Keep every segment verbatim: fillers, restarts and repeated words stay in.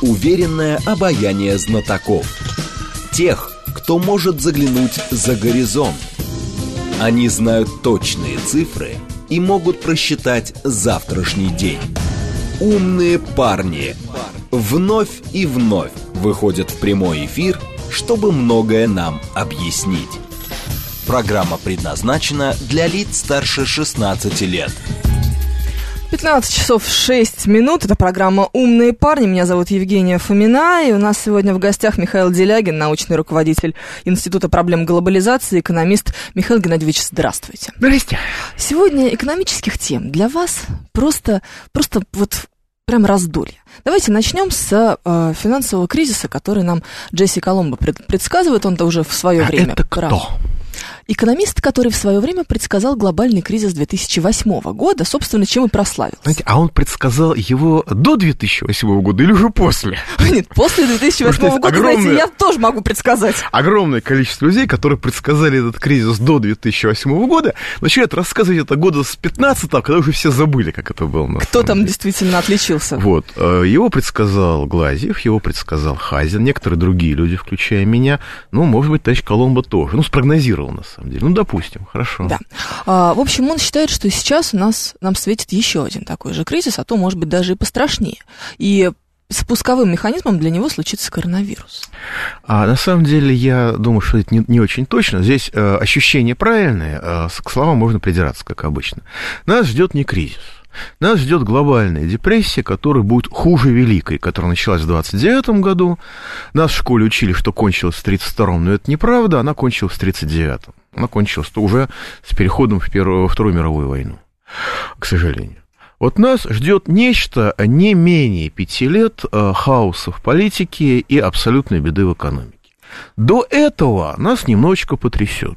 уверенное обаяние знатоков. Тех, кто может заглянуть за горизонт. Они знают точные цифры и могут просчитать завтрашний день. Умные парни вновь и вновь выходят в прямой эфир, чтобы многое нам объяснить. Программа предназначена для лиц старше шестнадцати лет. пятнадцать часов шесть минут. Это программа «Умные парни». Меня зовут Евгения Фомина. И у нас сегодня в гостях Михаил Делягин, научный руководитель Института проблем глобализации, экономист. Михаил Геннадьевич, здравствуйте. Здрасте. Сегодня экономических тем для вас просто, просто вот прям раздолье. Давайте начнем с э, финансового кризиса, который нам Джесси Коломбо пред, предсказывает. Он-то уже в свое а время... это кто? Прав. Экономист, который в свое время предсказал глобальный кризис две тысячи восьмого года, собственно, чем и прославился. Знаете, а он предсказал его до две тысячи восьмого года или уже после? Нет, после две тысячи восьмого года, огромное, знаете, я тоже могу предсказать. Огромное количество людей, которые предсказали этот кризис до две тысячи восьмого года, начинают рассказывать это года с пятнадцатого, когда уже все забыли, как это было. На Кто там деле. действительно отличился? Вот. Его предсказал Глазьев, его предсказал Хазин, некоторые другие люди, включая меня. Ну, может быть, товарищ Коломбо тоже. Ну, спрогнозировал, на самом деле. Ну, допустим, хорошо. Да. А, в общем, он считает, что сейчас у нас, нам светит еще один такой же кризис, а то, может быть, даже и пострашнее. И спусковым механизмом для него случится коронавирус. А на самом деле, я думаю, что это не, не очень точно. Здесь э, ощущение правильное, э, к словам можно придираться, как обычно. Нас ждет не кризис. Нас ждет глобальная депрессия, которая будет хуже великой, которая началась в двадцать девятом году. Нас в школе учили, что кончилась в тридцать втором, но это неправда, она кончилась в тридцать девятом. Она кончилась уже с переходом в Первую, Вторую мировую войну, к сожалению. Вот нас ждет нечто не менее пяти лет хаоса в политике и абсолютной беды в экономике. До этого нас немножечко потрясет.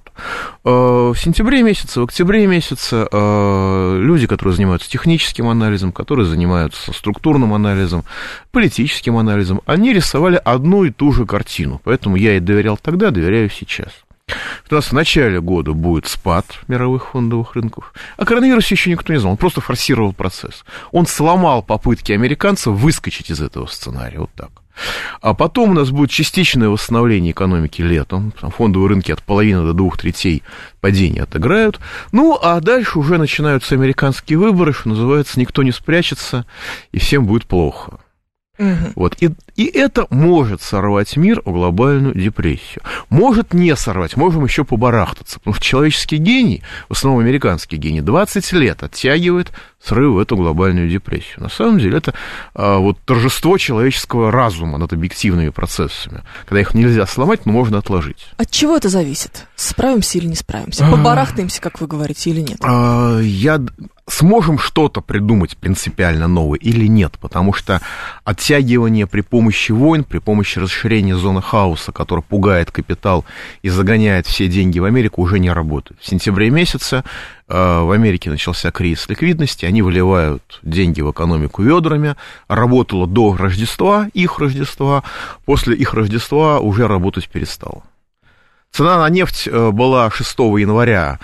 В сентябре месяце, в октябре месяце люди, которые занимаются техническим анализом, которые занимаются структурным анализом, политическим анализом, они рисовали одну и ту же картину. Поэтому я и доверял тогда, доверяю сейчас. У нас в начале года будет спад мировых фондовых рынков, а коронавирус еще никто не знал, он просто форсировал процесс. Он сломал попытки американцев выскочить из этого сценария, вот так. А потом у нас будет частичное восстановление экономики летом, фондовые рынки от половины до двух третей падения отыграют, ну, а дальше уже начинаются американские выборы, что называется, никто не спрячется, и всем будет плохо. Угу. Вот. И, и это может сорвать мир в глобальную депрессию. Может не сорвать, можем еще побарахтаться. Потому что человеческий гений, в основном американский гений, двадцать лет оттягивает срыв в эту глобальную депрессию. На самом деле это а, вот торжество человеческого разума над объективными процессами. Когда их нельзя сломать, но можно отложить. От чего это зависит? Справимся или не справимся? Побарахтаемся, как вы говорите, или нет? А, я... Сможем что-то придумать принципиально новое или нет, потому что оттягивание при помощи войн, при помощи расширения зоны хаоса, которая пугает капитал и загоняет все деньги в Америку, уже не работает. В сентябре месяце э, в Америке начался кризис ликвидности, они выливают деньги в экономику ведрами, работало до Рождества, их Рождества, после их Рождества уже работать перестало. Цена на нефть была шестого января,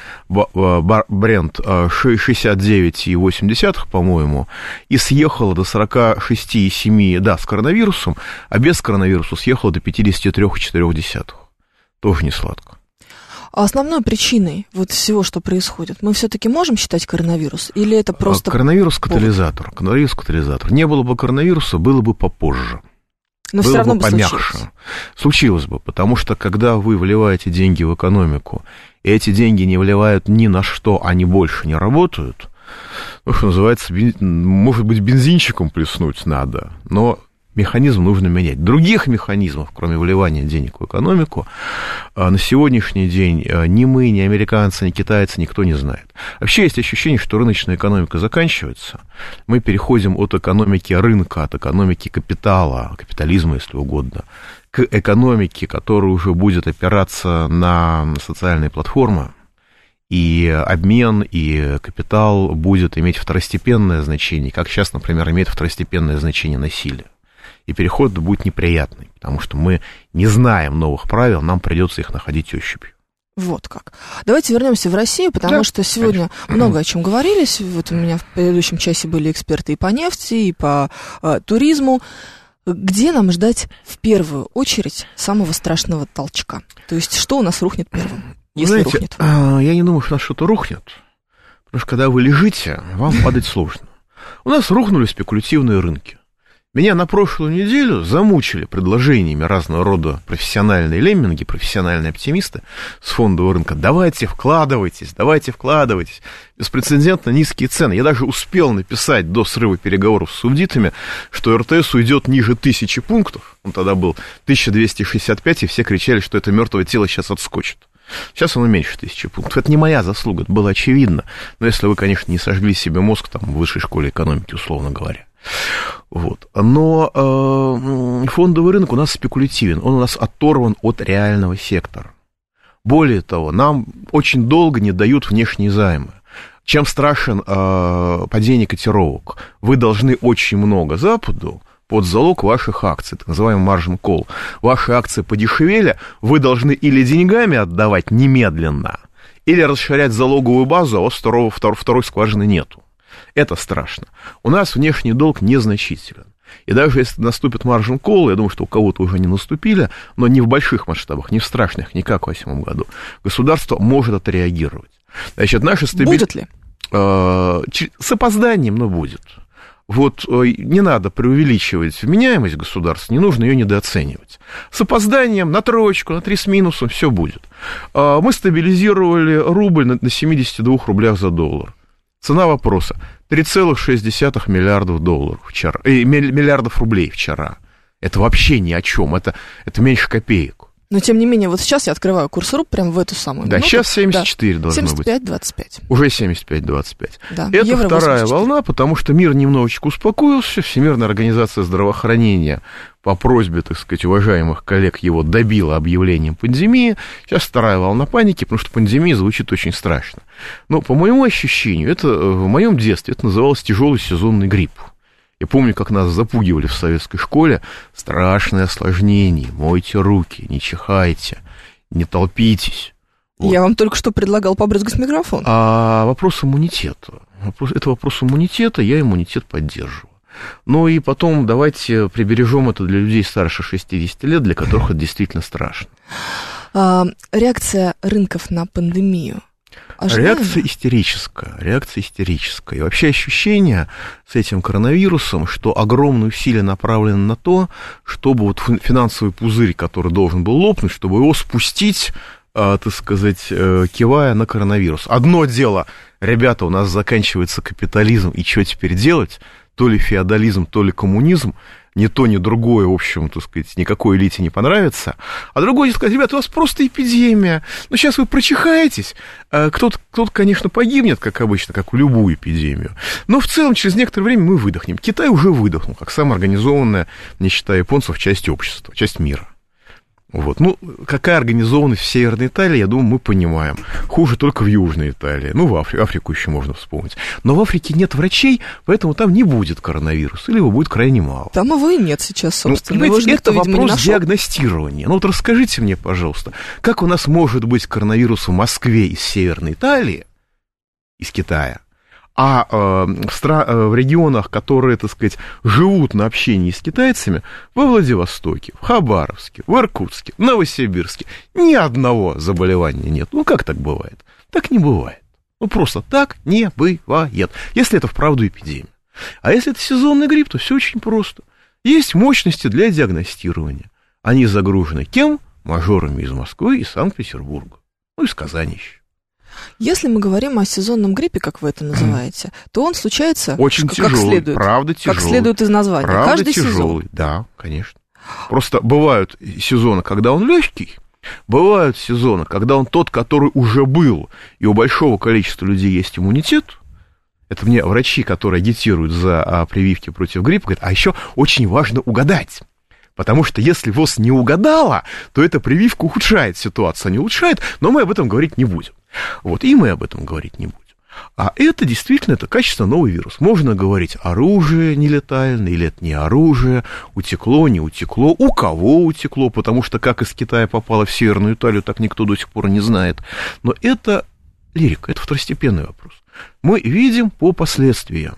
Брент шестьдесят девять целых восемь десятых, по-моему, и съехала до сорок шесть целых семь, да, с коронавирусом, а без коронавируса съехала до пятьдесят три целых четыре десятых. Тоже не сладко. А основной причиной вот всего, что происходит, мы все-таки можем считать коронавирус, или это просто... Коронавирус-катализатор. Коронавирус-катализатор. Не было бы коронавируса, было бы попозже. Но было все равно бы бы помягче. случилось. Случилось бы, потому что когда вы вливаете деньги в экономику, и эти деньги не вливают ни на что, они больше не работают, ну, что называется, может быть, бензинчиком плеснуть надо, но механизм нужно менять. Других механизмов, кроме вливания денег в экономику, на сегодняшний день ни мы, ни американцы, ни китайцы, никто не знает. Вообще есть ощущение, что рыночная экономика заканчивается. Мы переходим от экономики рынка, от экономики капитала, капитализма, если угодно, к экономике, которая уже будет опираться на социальные платформы. И обмен, и капитал будет иметь второстепенное значение, как сейчас, например, имеет второстепенное значение насилие. И переход будет неприятный, потому что мы не знаем новых правил, нам придется их находить ощупью. Вот как. Давайте вернемся в Россию, потому да, что сегодня конечно. много о чем говорились. Вот у меня в предыдущем часе были эксперты и по нефти, и по э, туризму. Где нам ждать в первую очередь самого страшного толчка? То есть что у нас рухнет первым, если Знаете, рухнет? Я не думаю, что у нас что-то рухнет, потому что когда вы лежите, вам падать сложно. У нас рухнули спекулятивные рынки. Меня на прошлую неделю замучили предложениями разного рода профессиональные лемминги, профессиональные оптимисты с фондового рынка. Давайте вкладывайтесь, давайте вкладывайтесь. Беспрецедентно низкие цены. Я даже успел написать до срыва переговоров с субдитами, что эр тэ эс уйдет ниже тысячи пунктов. Он тогда был тысяча двести шестьдесят пять, и все кричали, что это мертвое тело сейчас отскочит. Сейчас оно меньше тысячи пунктов. Это не моя заслуга, это было очевидно. Но если вы, конечно, не сожгли себе мозг там, в высшей школе экономики, условно говоря. Вот. Но э, фондовый рынок у нас спекулятивен, он у нас оторван от реального сектора. Более того, нам очень долго не дают внешние займы. Чем страшен э, падение котировок? Вы должны очень много Западу под залог ваших акций, так называемый margin call. Ваши акции подешевели, вы должны или деньгами отдавать немедленно, или расширять залоговую базу, а у вас второго, втор, второй скважины нету. Это страшно. У нас внешний долг незначителен. И даже если наступит margin call, я думаю, что у кого-то уже не наступили, но не в больших масштабах, не в страшных, не как в восьмом году, государство может отреагировать. Значит, наши стабили... Будет ли? Э, с опозданием, но будет. Вот не надо преувеличивать вменяемость государства, не нужно ее недооценивать. С опозданием на троечку, на три с минусом, все будет. Мы стабилизировали рубль на семидесяти двух рублях за доллар. Цена вопроса три целых шесть десятых миллиардов долларов вчера, э, миллиардов рублей вчера. Это вообще ни о чем, это, это меньше копеек. Но, тем не менее, вот сейчас я открываю курс РУБ прямо в эту самую да, минуту. Сейчас семьдесят четыре да. должно семьдесят пять быть. двадцать пять. Уже семьдесят пять двадцать пять. Да. Это Евро вторая восемьдесят четыре. волна, потому что мир немножечко успокоился. Всемирная организация здравоохранения по просьбе, так сказать, уважаемых коллег его добила объявлением пандемии. Сейчас вторая волна паники, потому что пандемия звучит очень страшно. Но, по моему ощущению, это в моем детстве это называлось тяжелый сезонный грипп. Я помню, как нас запугивали в советской школе. Страшное осложнение, мойте руки, не чихайте, не толпитесь. Вот. Я вам только что предлагал побрызгать микрофон. А вопрос иммунитета. Вопрос, это вопрос иммунитета, я иммунитет поддерживаю. Ну и потом давайте прибережем это для людей старше шестидесяти лет, для которых это действительно страшно. А, реакция рынков на пандемию. Ожидаемо? Реакция истерическая, реакция истерическая. И вообще ощущение с этим коронавирусом, что огромные усилия направлены на то, чтобы вот финансовый пузырь, который должен был лопнуть, чтобы его спустить, э, так сказать, э, кивая на коронавирус. Одно дело, ребята, у нас заканчивается капитализм, и что теперь делать? То ли феодализм, то ли коммунизм. Ни то, ни другое, в общем, так сказать, никакой элите не понравится. А другое, дело сказать, ребята, у вас просто эпидемия. Ну, сейчас вы прочихаетесь. Кто-то, кто-то, конечно, погибнет, как обычно, как в любую эпидемию. Но в целом, через некоторое время мы выдохнем. Китай уже выдохнул, как самоорганизованная, не считая японцев, часть общества, часть мира. Вот. Ну, какая организованность в Северной Италии, я думаю, мы понимаем. Хуже только в Южной Италии. Ну, в Африку, Африку еще можно вспомнить. Но в Африке нет врачей, поэтому там не будет коронавируса, или его будет крайне мало. Там его и нет сейчас, собственно. Ну, понимаете, это никто, вопрос диагностирования. Ну, вот расскажите мне, пожалуйста, как у нас может быть коронавирус в Москве из Северной Италии, из Китая, а э, в, стра- э, в регионах, которые, так сказать, живут на общении с китайцами, во Владивостоке, в Хабаровске, в Иркутске, в Новосибирске, ни одного заболевания нет. Ну, как так бывает? Так не бывает. Ну, просто так не бывает, если это вправду эпидемия. А если это сезонный грипп, то все очень просто. Есть мощности для диагностирования. Они загружены кем? Мажорами из Москвы и Санкт-Петербурга. Ну, из Казани еще. Если мы говорим о сезонном гриппе, как вы это называете, то он случается очень как, тяжелый, как следует. Правда тяжелый. Как следует из названия. Правда Каждый тяжелый, сезон. Да, конечно. Просто бывают сезоны, когда он легкий, бывают сезоны, когда он тот, который уже был, и у большого количества людей есть иммунитет. Это мне врачи, которые агитируют за прививки против гриппа, говорят, а еще очень важно угадать. Потому что если ВОЗ не угадала, то эта прививка ухудшает ситуацию, не улучшает, но мы об этом говорить не будем. Вот, и мы об этом говорить не будем. А это действительно, это качественно новый вирус. Можно говорить, оружие нелетальное, или это не оружие, утекло, не утекло, у кого утекло, потому что как из Китая попало в Северную Италию, так никто до сих пор не знает. Но это лирика, это второстепенный вопрос. Мы видим по последствиям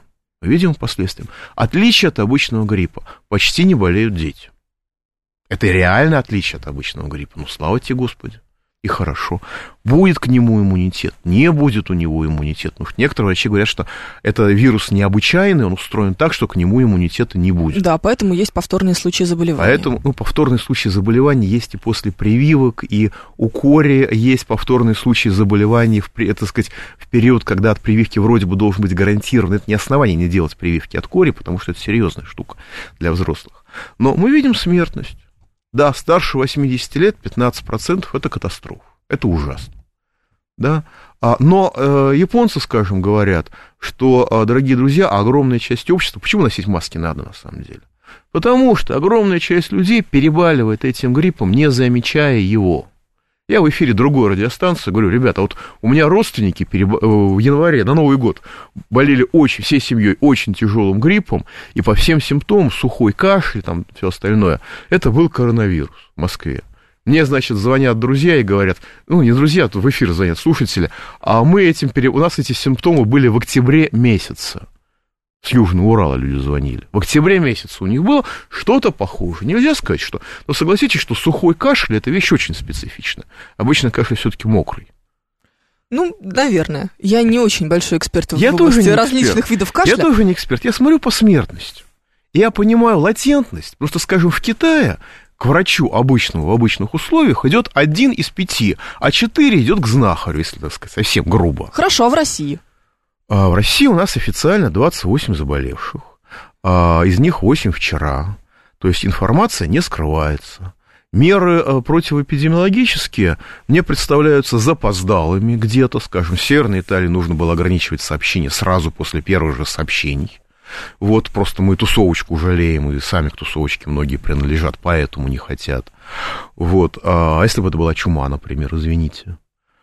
мы видим последствия. Отличие от обычного гриппа. Почти не болеют дети. Это реально отличие от обычного гриппа. Ну, слава тебе, Господи. И хорошо. Будет к нему иммунитет, не будет у него иммунитет. Потому что некоторые врачи говорят, что это вирус необычайный, он устроен так, что к нему иммунитета не будет. Да, поэтому есть повторные случаи заболевания. Поэтому, ну, повторные случаи заболеваний есть и после прививок, и у кори есть повторные случаи заболеваний, в, так сказать, в период, когда от прививки вроде бы должен быть гарантирован. Это не основание не делать прививки от кори, потому что это серьезная штука для взрослых. Но мы видим смертность. Да, старше восьмидесяти лет пятнадцать процентов это катастрофа, это ужасно. Да? Но э, японцы, скажем, говорят, что, э, дорогие друзья, огромная часть общества, почему носить маски надо на самом деле? Потому что огромная часть людей перебаливает этим гриппом, не замечая его. Я в эфире другой радиостанции говорю, ребята, вот у меня родственники переб... в январе на Новый год болели очень, всей семьей очень тяжелым гриппом, и по всем симптомам, сухой кашель, там все остальное, это был коронавирус в Москве. Мне, значит, звонят друзья и говорят, ну, не друзья, тут в эфир звонят слушатели, а мы этим, пере... у нас эти симптомы были в октябре месяце. С Южного Урала люди звонили. В октябре месяце у них было что-то похожее. Нельзя сказать, что... Но согласитесь, что сухой кашель – это вещь очень специфичная. Обычно кашель все-таки мокрый. Ну, наверное. Я не очень большой эксперт в я области различных видов кашля. Я тоже не эксперт. Я смотрю по смертности. Я понимаю латентность. Просто, скажем, в Китае к врачу обычному в обычных условиях идет один из пяти, а четыре идет к знахарю, если, так сказать, совсем грубо. Хорошо, а в России? А в России у нас официально двадцать восемь заболевших. А из них восемь вчера. То есть информация не скрывается. Меры противоэпидемиологические мне представляются запоздалыми где-то. Скажем, в Северной Италии нужно было ограничивать сообщения сразу после первых же сообщений. Вот просто мы тусовочку жалеем, и сами к тусовочке многие принадлежат, поэтому не хотят. Вот. А если бы это была чума, например, извините.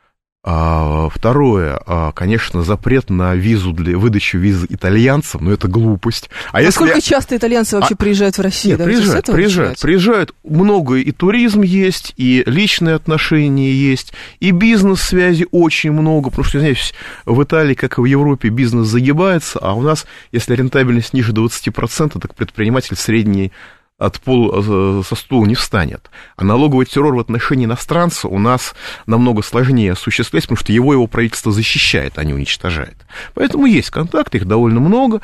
А, второе, а, конечно, запрет на визу для выдачу визы итальянцам, но это глупость. А, а если... сколько часто итальянцы вообще а... приезжают в Россию? Нет, приезжают, приезжают, приезжают. Много и туризм есть, и личные отношения есть, и бизнес-связи очень много, потому что, знаете, в Италии, как и в Европе, бизнес загибается, а у нас, если рентабельность ниже двадцати процентов, так предприниматель средний от пола со стула не встанет. А налоговый террор в отношении иностранца у нас намного сложнее осуществлять, потому что его его правительство защищает, а не уничтожает. Поэтому есть контакты, их довольно много.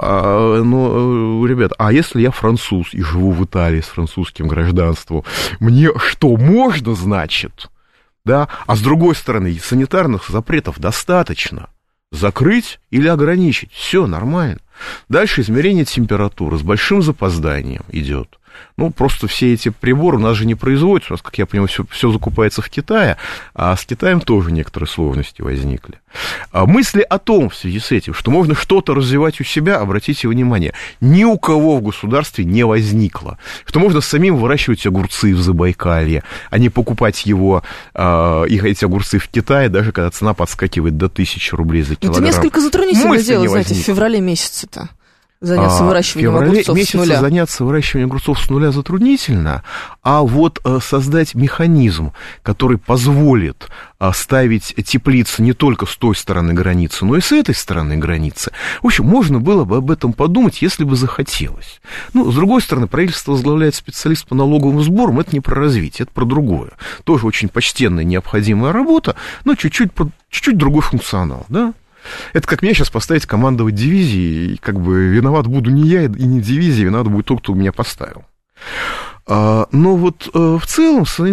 Но, ребят, а если я француз и живу в Италии с французским гражданством, мне что, можно, значит? Да? А с другой стороны, санитарных запретов достаточно. Закрыть или ограничить. Все нормально. Дальше измерение температуры с большим запозданием идет. Ну, просто все эти приборы у нас же не производятся. У нас, как я понимаю, все, все закупается в Китае, а с Китаем тоже некоторые сложности возникли. А мысли о том, в связи с этим, что можно что-то развивать у себя, обратите внимание, ни у кого в государстве не возникло. Что можно самим выращивать огурцы в Забайкалье, а не покупать его, э, их, эти огурцы в Китае, даже когда цена подскакивает до тысячи рублей за килограмм. Это несколько затруднительное дело, знаете, в феврале месяце-то. Заняться выращиванием а, огурцов с нуля. заняться выращиванием огурцов с нуля затруднительно, а вот а, создать механизм, который позволит а, ставить теплицы не только с той стороны границы, но и с этой стороны границы. В общем, можно было бы об этом подумать, если бы захотелось. Ну, с другой стороны, правительство возглавляет специалист по налоговым сборам, это не про развитие, это про другое. Тоже очень почтенная, необходимая работа, но чуть-чуть, чуть-чуть другой функционал, да? Это как меня сейчас поставить командовать дивизией, и как бы виноват буду не я и не дивизия, виноват будет тот, кто меня поставил. Но вот в целом сами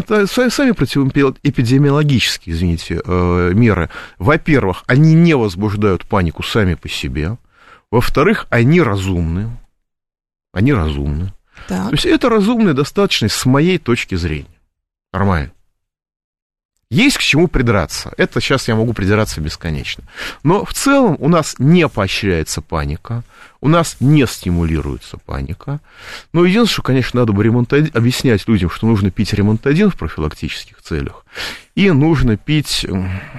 противоэпидемиологические, извините, меры, во-первых, они не возбуждают панику сами по себе, во-вторых, они разумны, они разумны. Так. То есть это разумно и достаточно с моей точки зрения. Нормально. Есть к чему придраться. Это сейчас я могу придираться бесконечно. Но в целом у нас не поощряется паника, у нас не стимулируется паника. Но единственное, что, конечно, надо бы ремонтадин, объяснять людям, что нужно пить ремонтадин в профилактических целях, и нужно пить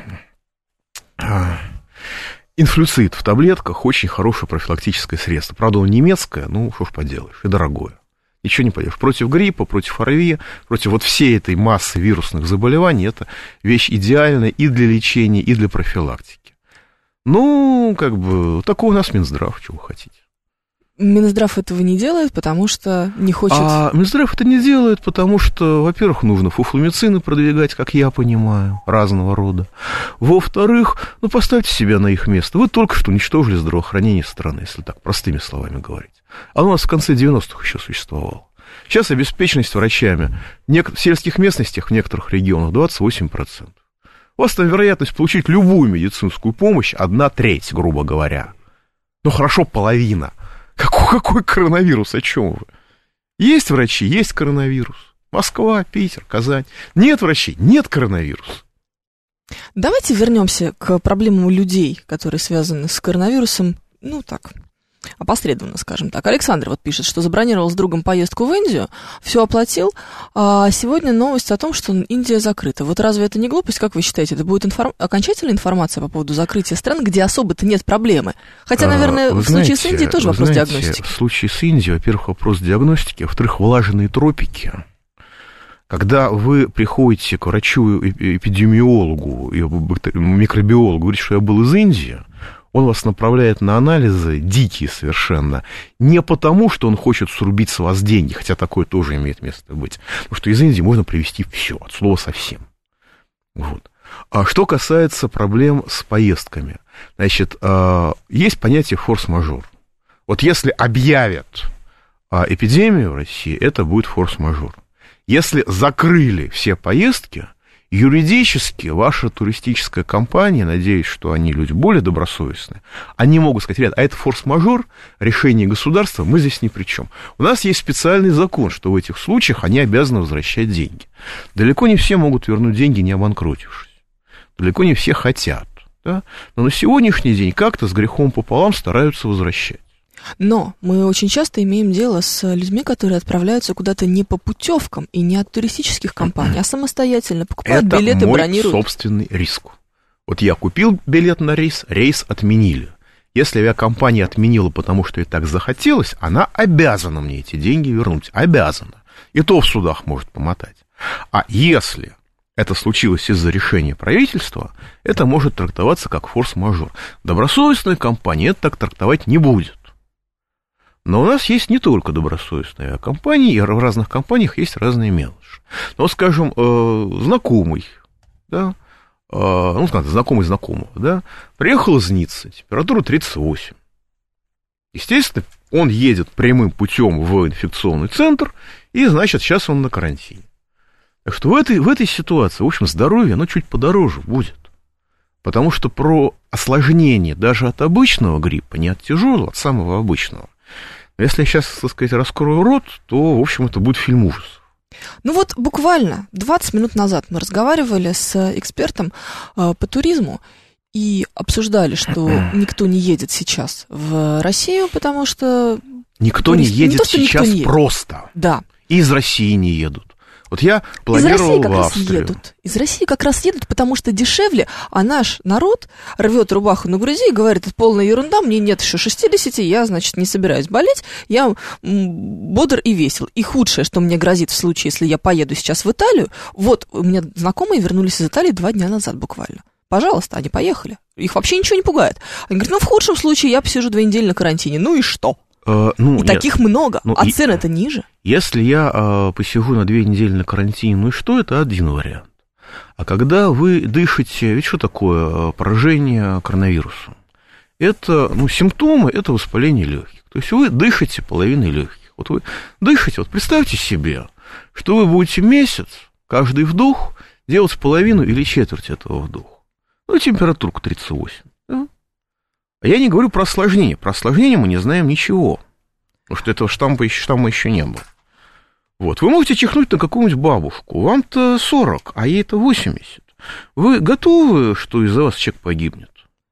инфлюцид в таблетках, очень хорошее профилактическое средство. Правда, оно немецкое, ну, что ж поделаешь, и дорогое. Ничего не поделаешь. Против гриппа, против ОРВИ, против вот всей этой массы вирусных заболеваний это вещь идеальная и для лечения, и для профилактики. Ну, как бы, такой у нас Минздрав, чего вы хотите. Минздрав этого не делает, потому что не хочет... А Минздрав это не делает, потому что, во-первых, нужно фуфломицины продвигать, как я понимаю, разного рода. Во-вторых, ну, поставьте себя на их место. Вы только что уничтожили здравоохранение страны, если так простыми словами говорить. Оно у нас в конце девяностых еще существовало. Сейчас обеспеченность врачами в сельских местностях в некоторых регионах двадцать восемь процентов. У вас там вероятность получить любую медицинскую помощь одна треть, грубо говоря. Ну, хорошо, половина. Какой, какой коронавирус, о чем вы? Есть врачи, есть коронавирус. Москва, Питер, Казань. Нет врачей, нет коронавируса. Давайте вернемся к проблемам людей, которые связаны с коронавирусом, ну так, опосредованно, скажем так. Александр вот пишет, что забронировал с другом поездку в Индию, все оплатил, а сегодня новость о том, что Индия закрыта. Вот разве это не глупость, как вы считаете? Это будет информ... окончательная информация по поводу закрытия стран, где особо-то нет проблемы? Хотя, наверное, вы в случае знаете, с Индией тоже вопрос знаете, диагностики. В случае с Индией, во-первых, вопрос диагностики, во-вторых, влажные тропики. Когда вы приходите к врачу, эпидемиологу, микробиологу, говорите, что я был из Индии, он вас направляет на анализы дикие совершенно, не потому, что он хочет срубить с вас деньги, хотя такое тоже имеет место быть, потому что из Индии можно привезти все, от слова совсем. Вот. А что касается проблем с поездками, значит, есть понятие форс-мажор. Вот если объявят эпидемию в России, это будет форс-мажор. Если закрыли все поездки, юридически ваша туристическая компания, надеюсь, что они люди более добросовестные, они могут сказать: ребят, а это форс-мажор, решение государства, мы здесь ни при чем. У нас есть специальный закон, что в этих случаях они обязаны возвращать деньги. Далеко не все могут вернуть деньги, не обанкротившись. Далеко не все хотят. Да? Но на сегодняшний день как-то с грехом пополам стараются возвращать. Но мы очень часто имеем дело с людьми, которые отправляются куда-то не по путевкам и не от туристических компаний, а самостоятельно покупают это билеты, мой бронируют. собственный риск. Вот я купил билет на рейс, рейс отменили. Если авиакомпания отменила, потому что ей так захотелось, она обязана мне эти деньги вернуть. Обязана. И то в судах может помотать. А если это случилось из-за решения правительства, это может трактоваться как форс-мажор. Добросовестная компания это так трактовать не будет. Но у нас есть не только добросовестные авиакомпании, и в разных компаниях есть разные мелочи. Ну, скажем, знакомый, да, ну, скажем, знакомый знакомого, да, приехал из Ниццы, температура тридцать восемь. Естественно, он едет прямым путем в инфекционный центр, и, значит, сейчас он на карантине. Так что в этой, в этой ситуации, в общем, здоровье, оно чуть подороже будет. Потому что про осложнение даже от обычного гриппа, не от тяжелого, от самого обычного, если я сейчас, так сказать, раскрою рот, то, в общем, это будет фильм ужасов. Ну вот буквально двадцать минут назад мы разговаривали с экспертом э, по туризму и обсуждали, что никто не едет сейчас в Россию, потому что... Никто турист... не едет не то, сейчас не просто. Да. И из России не едут. Вот я планировал в Австрию. Из России как раз едут. Из России как раз едут, потому что дешевле, а наш народ рвет рубаху на груди и говорит: это полная ерунда, мне нет еще шестидесяти, я, значит, не собираюсь болеть, я бодр и весел. И худшее, что мне грозит в случае, если я поеду сейчас в Италию, вот у меня знакомые вернулись из Италии два дня назад буквально. Пожалуйста, они поехали. Их вообще ничего не пугает. Они говорят: ну, в худшем случае я посижу две недели на карантине. Ну и что? Uh, ну, и нет. таких много, ну, а и, цены-то ниже. Если я uh, посижу на две недели на карантине, ну и что, это один вариант. А когда вы дышите, ведь что такое поражение коронавирусом? Это, ну, симптомы, это воспаление легких. То есть вы дышите половиной легких. Вот вы дышите, вот представьте себе, что вы будете месяц, каждый вдох, делать половину или четверть этого вдоха. Ну, температурку тридцать восемь. Да? А я не говорю про осложнение. Про осложнение мы не знаем ничего. Потому что этого штамма еще, штамма еще не было. Вот. Вы можете чихнуть на какую-нибудь бабушку. Вам-то сорок, а ей-то восемьдесят. Вы готовы, что из-за вас человек погибнет?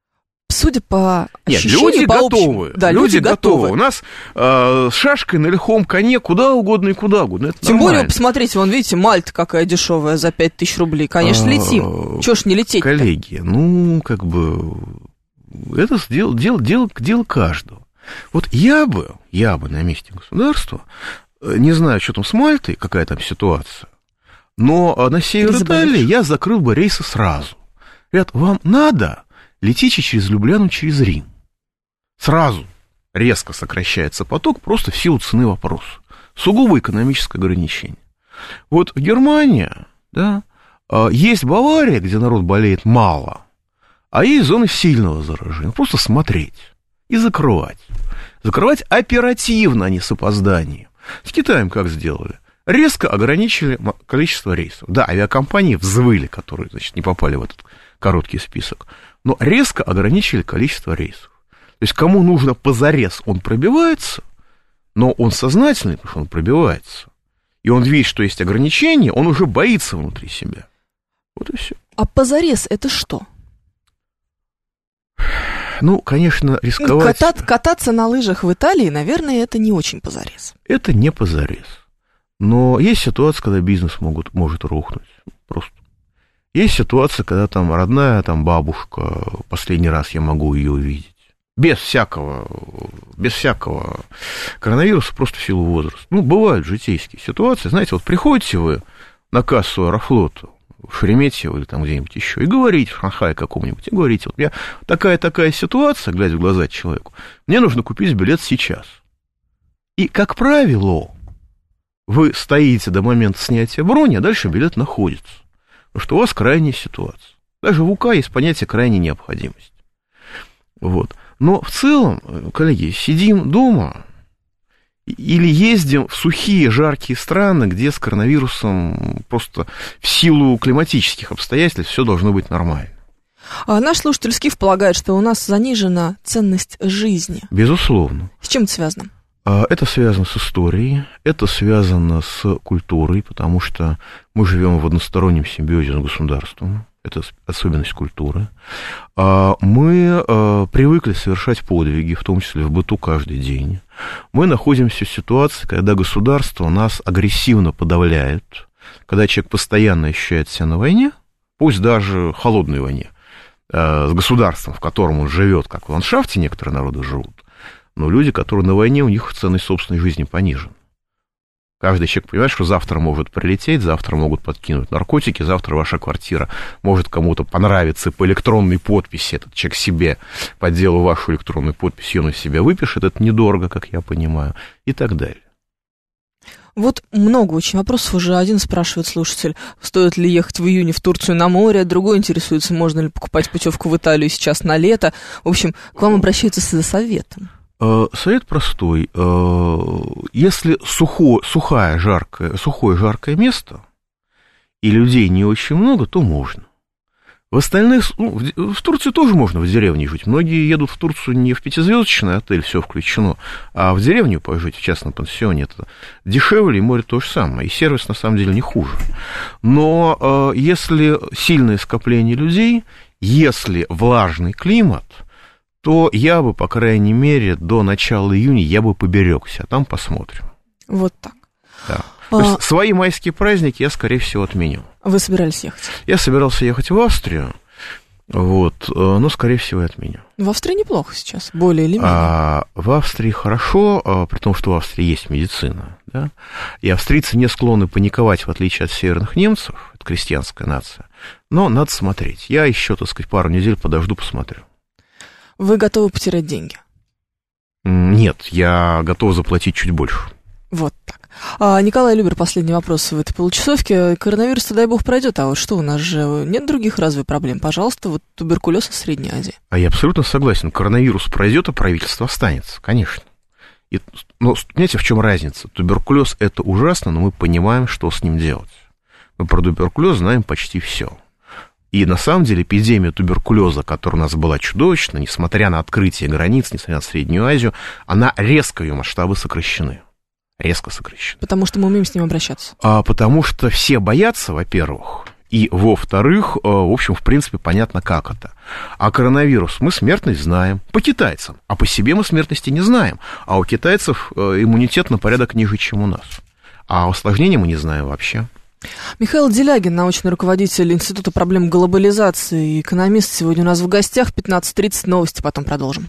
Судя по ощущению, Нет, люди по готовы. Общему, да, люди, люди готовы. готовы. У нас э, с шашкой на лихом коне куда угодно и куда угодно. Это Тем нормально. более, посмотрите, вон, видите, Мальта какая дешевая за пять тысяч рублей. Конечно, летим. Чего ж не лететь-то? Коллеги, ну, как бы... Это дело, дело, дело, дело каждого. Вот я бы, я бы на месте государства, не знаю, что там с Мальтой, какая там ситуация, но на север Италии я закрыл бы рейсы сразу. Ребят, вам надо летите через Любляну, через Рим. Сразу резко сокращается поток просто в силу цены вопроса. Сугубо экономическое ограничение. Вот в Германии, да, есть Бавария, где народ болеет мало, а есть зоны сильного заражения. Просто смотреть и закрывать. Закрывать оперативно, а не с опозданием. С Китаем как сделали? Резко ограничили количество рейсов. Да, авиакомпании взвыли, которые, значит, не попали в этот короткий список. Но резко ограничили количество рейсов. То есть, кому нужно позарез, он пробивается, но он сознательный, потому что он пробивается. И он видит, что есть ограничения, он уже боится внутри себя. Вот и все. А позарез это что? Ну, конечно, рисковать... Катать, кататься на лыжах в Италии, наверное, это не очень позарез. Это не позарез. Но есть ситуация, когда бизнес могут, может рухнуть. Просто. Есть ситуация, когда там родная там, бабушка, последний раз я могу ее увидеть. Без всякого, без всякого коронавируса, просто в силу возраста. Ну, бывают житейские ситуации. Знаете, вот приходите вы на кассу Аэрофлота, в Шереметьево или там где-нибудь еще, и говорите в Шанхае каком-нибудь, и говорите, вот у меня такая-такая ситуация, глядя в глаза человеку, мне нужно купить билет сейчас. И, как правило, вы стоите до момента снятия брони, а дальше билет находится. Потому что у вас крайняя ситуация. Даже в УК есть понятие крайней необходимости. Вот. Но в целом, коллеги, сидим дома или ездим в сухие, жаркие страны, где с коронавирусом просто в силу климатических обстоятельств все должно быть нормально. А наш слушатель Скиф полагает, что у нас занижена ценность жизни. Безусловно. С чем это связано? Это связано с историей, это связано с культурой, потому что мы живем в одностороннем симбиозе с государством. Это особенность культуры. Мы привыкли совершать подвиги, в том числе в быту, каждый день. Мы находимся в ситуации, когда государство нас агрессивно подавляет, когда человек постоянно ощущает себя на войне, пусть даже холодной войне, с государством, в котором он живет, как в ландшафте некоторые народы живут, но люди, которые на войне, у них ценность собственной жизни понижена. Каждый человек понимает, что завтра может прилететь, завтра могут подкинуть наркотики, завтра ваша квартира может кому-то понравиться, и по электронной подписи этот человек себе по делу вашу электронную подпись, ее на себя выпишет, это недорого, как я понимаю, и так далее. Вот много очень вопросов уже. Один спрашивает слушатель, стоит ли ехать в июне в Турцию на море, другой интересуется, можно ли покупать путевку в Италию сейчас на лето. В общем, к вам обращаются за советом. Совет простой. Если сухое, сухое, жаркое, сухое, жаркое место, и людей не очень много, то можно. В остальных... Ну, в Турции тоже можно в деревне жить. Многие едут в Турцию не в пятизвездочный отель, все включено, а в деревню пожить, в частном пансионе. Это дешевле, и море то же самое. И сервис, на самом деле, не хуже. Но если сильное скопление людей, если влажный климат, то я бы, по крайней мере, до начала июня я бы поберегся, а там посмотрим. Вот так. Да. То есть, а... свои майские праздники я, скорее всего, отменю. Вы собирались ехать? Я собирался ехать в Австрию, вот, но, скорее всего, я отменю. В Австрии неплохо сейчас, более или менее. А, в Австрии хорошо, а, при том, что в Австрии есть медицина, да, и австрийцы не склонны паниковать, в отличие от северных немцев, это крестьянская нация, но надо смотреть. Я еще, так сказать, пару недель подожду, посмотрю. Вы готовы потерять деньги? Нет, я готов заплатить чуть больше. Вот так. А, Николай Любер, последний вопрос в этой получасовке. Коронавирус-то, дай бог, пройдет, а вот что, у нас же нет других разве проблем? Пожалуйста, вот туберкулез в Средней Азии. А я абсолютно согласен. Коронавирус пройдет, а правительство останется, конечно. И, но, знаете, в чем разница? Туберкулез – это ужасно, но мы понимаем, что с ним делать. Мы про туберкулез знаем почти все. И на самом деле эпидемия туберкулеза, которая у нас была чудовищна, несмотря на открытие границ, несмотря на Среднюю Азию, она резко, ее масштабы сокращены. Резко сокращены. Потому что мы умеем с ним обращаться. А, потому что все боятся, во-первых, и, во-вторых, в общем, в принципе, понятно, как это. А коронавирус мы смертность знаем по китайцам, а по себе мы смертности не знаем. А у китайцев иммунитет на порядок ниже, чем у нас. А осложнения мы не знаем вообще. Михаил Делягин, научный руководитель Института проблем глобализации и экономист, сегодня у нас в гостях. пятнадцать тридцать, новости, потом продолжим.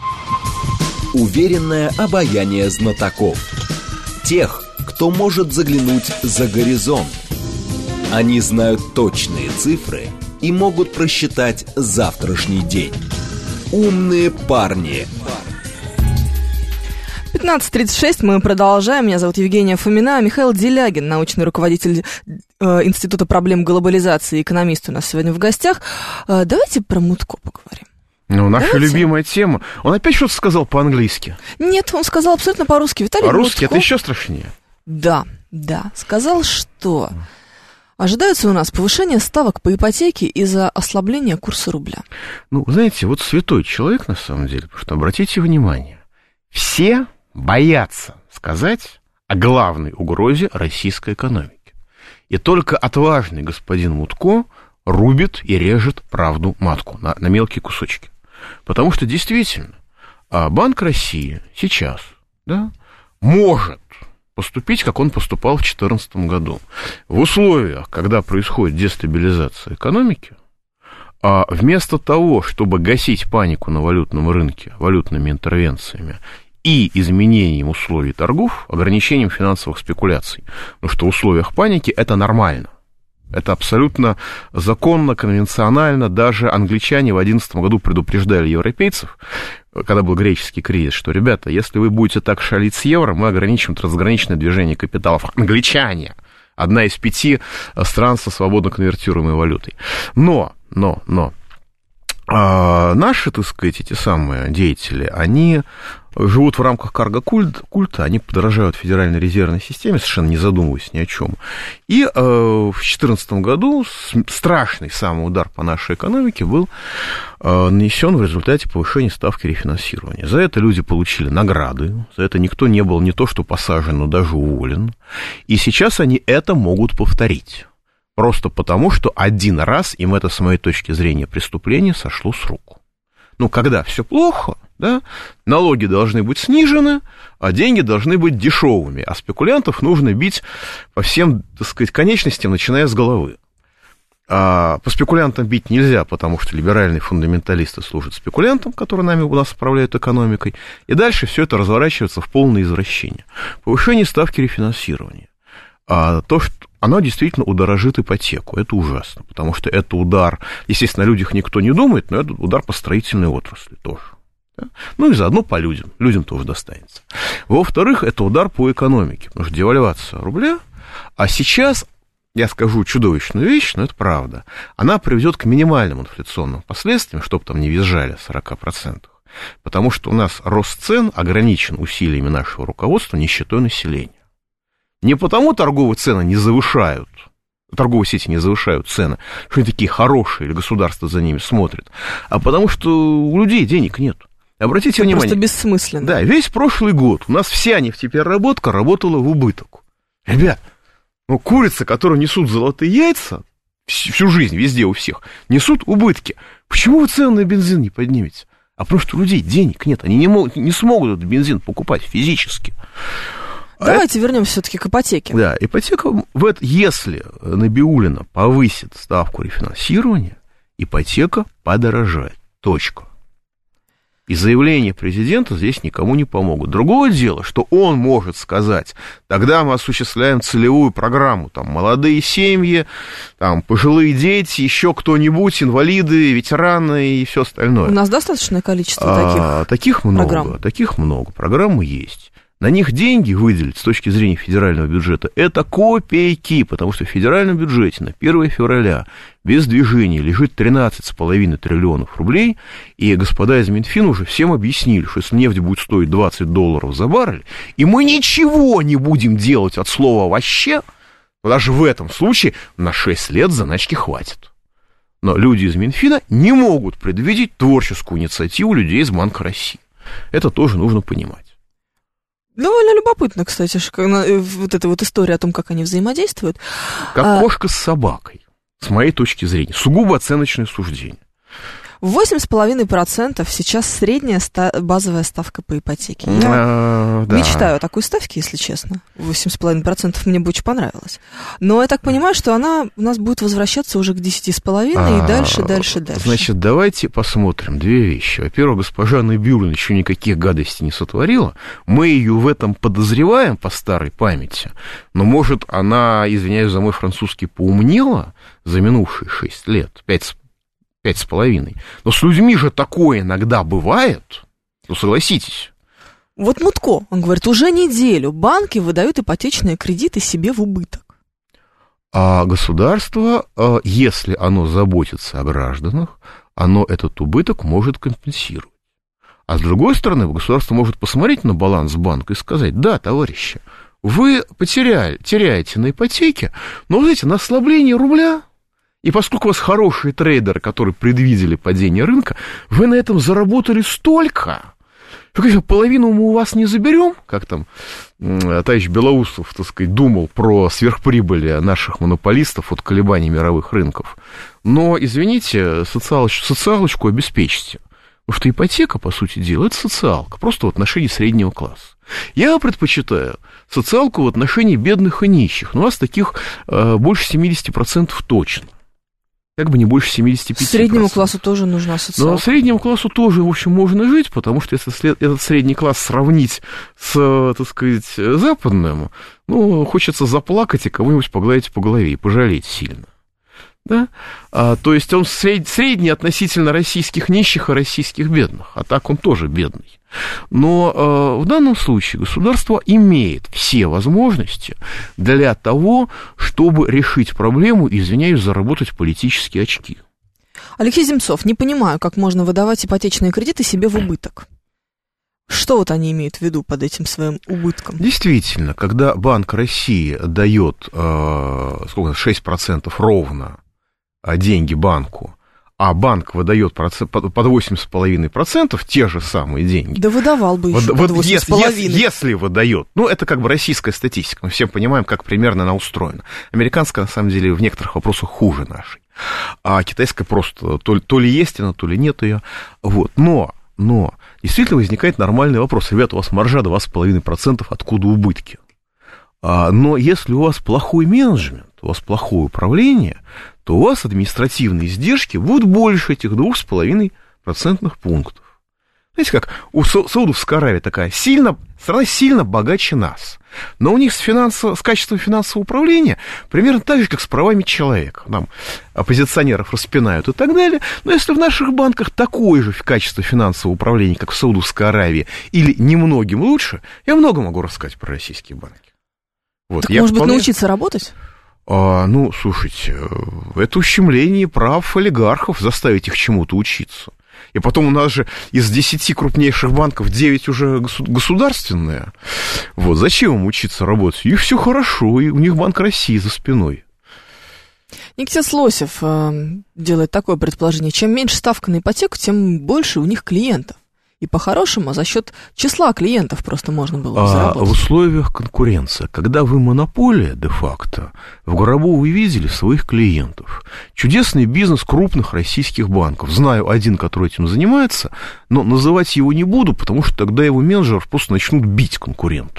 Уверенное обаяние знатоков. Тех, кто может заглянуть за горизонт. Они знают точные цифры и могут просчитать завтрашний день. «Умные парни». пятнадцать тридцать шесть, мы продолжаем. Меня зовут Евгения Фомина. Михаил Делягин, научный руководитель э, Института проблем глобализации и экономист, у нас сегодня в гостях. Э, давайте про Мутко поговорим. Ну, наша Давайте. любимая тема. Он опять что-то сказал по-английски. Нет, он сказал абсолютно по-русски. Виталий По-русски Мутко... это еще страшнее. Да, да. Сказал, что ожидается у нас повышение ставок по ипотеке из-за ослабления курса рубля. Ну, знаете, вот святой человек, на самом деле, потому что, обратите внимание, все боятся сказать о главной угрозе российской экономики. И только отважный господин Мутко рубит и режет правду матку на, на мелкие кусочки. Потому что, действительно, Банк России сейчас, да, может поступить, как он поступал в две тысячи четырнадцатом году. В условиях, когда происходит дестабилизация экономики, вместо того, чтобы гасить панику на валютном рынке валютными интервенциями и изменением условий торгов, ограничением финансовых спекуляций, потому что в условиях паники это нормально. Это абсолютно законно, конвенционально. Даже англичане в две тысячи одиннадцатом году предупреждали европейцев, когда был греческий кризис, что, ребята, если вы будете так шалить с евро, мы ограничим трансграничное движение капиталов. Англичане! Одна из пяти стран со свободно конвертируемой валютой. Но, но, но, а наши, так сказать, эти самые деятели, они живут в рамках карго-культа, они подражают Федеральной резервной системе, совершенно не задумываясь ни о чем. И э, в две тысячи четырнадцатом году страшный самый удар по нашей экономике был э, нанесен в результате повышения ставки рефинансирования. За это люди получили награды, за это никто не был не то что посажен, но даже уволен. И сейчас они это могут повторить. Просто потому, что один раз им это, с моей точки зрения, преступление сошло с рук. Ну, когда все плохо, да, налоги должны быть снижены, а деньги должны быть дешевыми, а спекулянтов нужно бить по всем, так сказать, конечностям, начиная с головы. А по спекулянтам бить нельзя, потому что либеральные фундаменталисты служат спекулянтам, которые нами у нас управляют экономикой, и дальше все это разворачивается в полное извращение. Повышение ставки рефинансирования. А то, что оно действительно удорожит ипотеку, это ужасно, потому что это удар, естественно, о людях никто не думает, но это удар по строительной отрасли тоже. Да? Ну и заодно по людям, людям тоже достанется. Во-вторых, это удар по экономике, потому что девальвация рубля, а сейчас, я скажу чудовищную вещь, но это правда, она приведет к минимальным инфляционным последствиям, чтобы там не визжали сорок процентов, потому что у нас рост цен ограничен усилиями нашего руководства нищетой населения. Не потому торговые цены не завышают, торговые сети не завышают цены, что они такие хорошие, или государство за ними смотрит, а потому что у людей денег нет. Обратите это внимание. Просто бессмысленно. Да, весь прошлый год у нас вся нефтепереработка работала в убыток. Ребят, ну, курицы, которые несут золотые яйца всю жизнь, везде у всех, несут убытки. Почему вы цены на бензин не поднимете? А потому что у людей денег нет, они не, могут, не смогут этот бензин покупать физически. Давайте а вернемся все-таки к ипотеке. Да, ипотека, в это, если Набиуллина повысит ставку рефинансирования, ипотека подорожает. Точка. И заявления президента здесь никому не помогут. Другое дело, что он может сказать, тогда мы осуществляем целевую программу, там, молодые семьи, там, пожилые дети, еще кто-нибудь, инвалиды, ветераны и все остальное. У нас достаточное количество таких а, таких много, программ. Таких много, программы есть. На них деньги выделить с точки зрения федерального бюджета – это копейки, потому что в федеральном бюджете на первое февраля без движения лежит тринадцать с половиной триллионов рублей, и господа из Минфина уже всем объяснили, что если нефть будет стоить двадцать долларов за баррель, и мы ничего не будем делать от слова «вообще», даже в этом случае на шесть лет заначки хватит. Но люди из Минфина не могут предвидеть творческую инициативу людей из Банка России. Это тоже нужно понимать. Довольно любопытно, кстати, вот эта вот история о том, как они взаимодействуют. Как а... кошка с собакой, с моей точки зрения. Сугубо оценочное суждение. восемь с половиной процентов сейчас средняя ста- базовая ставка по ипотеке. Я а, да. мечтаю о такой ставке, если честно. восемь с половиной процентов мне бы очень понравилось. Но я так понимаю, что она у нас будет возвращаться уже к десять с половиной и дальше, дальше, дальше. Значит, давайте посмотрим две вещи. Во-первых, госпожа Набиуллина еще никаких гадостей не сотворила. Мы ее в этом подозреваем по старой памяти. Но, может, она, извиняюсь за мой французский, поумнела за минувшие шесть лет, пять пять с половиной. Но с людьми же такое иногда бывает, ну, согласитесь. Вот Мутко, он говорит, уже неделю банки выдают ипотечные кредиты себе в убыток. А государство, если оно заботится о гражданах, оно этот убыток может компенсировать. А с другой стороны, государство может посмотреть на баланс банка и сказать, да, товарищи, вы потеряли, теряете на ипотеке, но, знаете, на ослабление рубля, и поскольку у вас хорошие трейдеры, которые предвидели падение рынка, вы на этом заработали столько, что, конечно, половину мы у вас не заберем, как там товарищ Белоусов, так сказать, думал про сверхприбыли наших монополистов от колебаний мировых рынков, но, извините, социалоч, социалочку обеспечьте. Потому что ипотека, по сути дела, это социалка, просто в отношении среднего класса. Я предпочитаю социалку в отношении бедных и нищих, но у нас таких э, больше семьдесят процентов точно. Как бы не больше семьдесят пять процентов. Среднему классу тоже нужна социалка. Но среднему классу тоже, в общем, можно жить, потому что если этот средний класс сравнить с, так сказать, западным, ну, хочется заплакать и кого-нибудь погладить по голове и пожалеть сильно. Да? А, то есть он сред, средний относительно российских нищих и российских бедных, а так он тоже бедный. Но а, в данном случае государство имеет все возможности для того, чтобы решить проблему и, извиняюсь, заработать политические очки. Алексей Земцов, не понимаю, как можно выдавать ипотечные кредиты себе в убыток. Что вот они имеют в виду под этим своим убытком? Действительно, когда Банк России дает э, сколько, шесть процентов ровно деньги банку, а банк выдает под восемь с половиной процентов те же самые деньги. Да выдавал бы еще вот, под восемь с половиной. Если, если выдает, ну, это как бы российская статистика, мы все понимаем, как примерно она устроена. Американская, на самом деле, в некоторых вопросах хуже нашей. А китайская просто то, то ли есть она, то ли нет ее. Вот. Но, но действительно возникает нормальный вопрос. Ребята, у вас маржа два с половиной процента, откуда убытки? А, но если у вас плохой менеджмент, у вас плохое управление, то у вас административные издержки будут больше этих двух с половиной процентных пунктов. Знаете, как у Саудовской Аравии такая сильно, страна сильно богаче нас, но у них с, финансово, с качеством финансового управления примерно так же, как с правами человека. Там оппозиционеров распинают и так далее, но если в наших банках такое же качество финансового управления, как в Саудовской Аравии, или немногим лучше, я много могу рассказать про российские банки. Вот, так, я может вполне... быть, научиться работать? А, ну, слушайте, это ущемление прав олигархов, заставить их чему-то учиться. И потом у нас же из десяти крупнейших банков девять уже государственные. Вот, зачем им учиться работать? Их все хорошо, и у них Банк России за спиной. Никита Слосев э, делает такое предположение. Чем меньше ставка на ипотеку, тем больше у них клиентов. И по-хорошему за счет числа клиентов просто можно было бы заработать. А в условиях конкуренции, когда вы монополия де-факто, в гробу вы видели своих клиентов. Чудесный бизнес крупных российских банков. Знаю один, который этим занимается, но называть его не буду, потому что тогда его менеджеров просто начнут бить конкуренты.